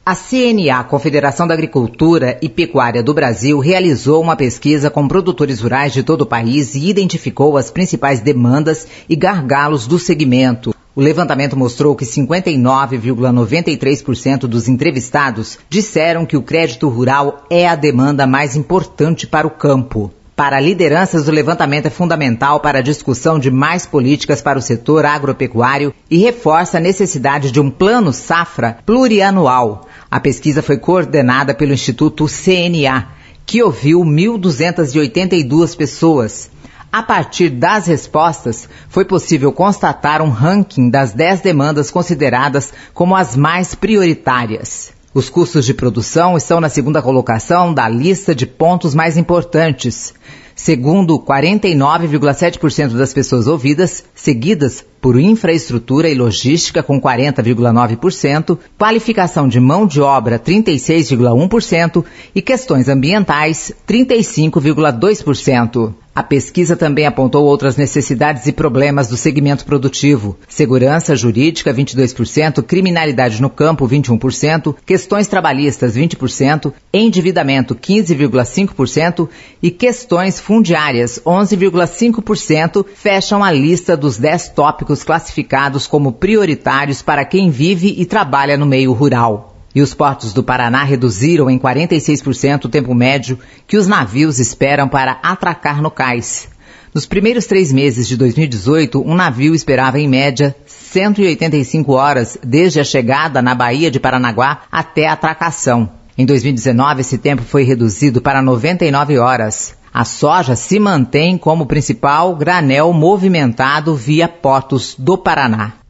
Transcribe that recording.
A CNA, Confederação da Agricultura e Pecuária do Brasil, realizou uma pesquisa com produtores rurais de todo o país e identificou as principais demandas e gargalos do segmento. O levantamento mostrou que 59,93% dos entrevistados disseram que o crédito rural é a demanda mais importante para o campo. Para lideranças, o levantamento é fundamental para a discussão de mais políticas para o setor agropecuário e reforça a necessidade de um plano safra plurianual. A pesquisa foi coordenada pelo Instituto CNA, que ouviu 1.282 pessoas. A partir das respostas, foi possível constatar um ranking das 10 demandas consideradas como as mais prioritárias. Os custos de produção estão na segunda colocação da lista de pontos mais importantes, segundo 49,7% das pessoas ouvidas, seguidas por infraestrutura e logística com 40,9%, qualificação de mão de obra 36,1% e questões ambientais 35,2%. A pesquisa também apontou outras necessidades e problemas do segmento produtivo: segurança jurídica, 22%, criminalidade no campo, 21%, questões trabalhistas, 20%, endividamento, 15,5% e questões fundiárias, 11,5%, fecham a lista dos 10 tópicos classificados como prioritários para quem vive e trabalha no meio rural. E os portos do Paraná reduziram em 46% o tempo médio que os navios esperam para atracar no cais. Nos primeiros 3 meses de 2018, um navio esperava em média 185 horas desde a chegada na Baía de Paranaguá até a atracação. Em 2019, esse tempo foi reduzido para 99 horas. A soja se mantém como principal granel movimentado via portos do Paraná.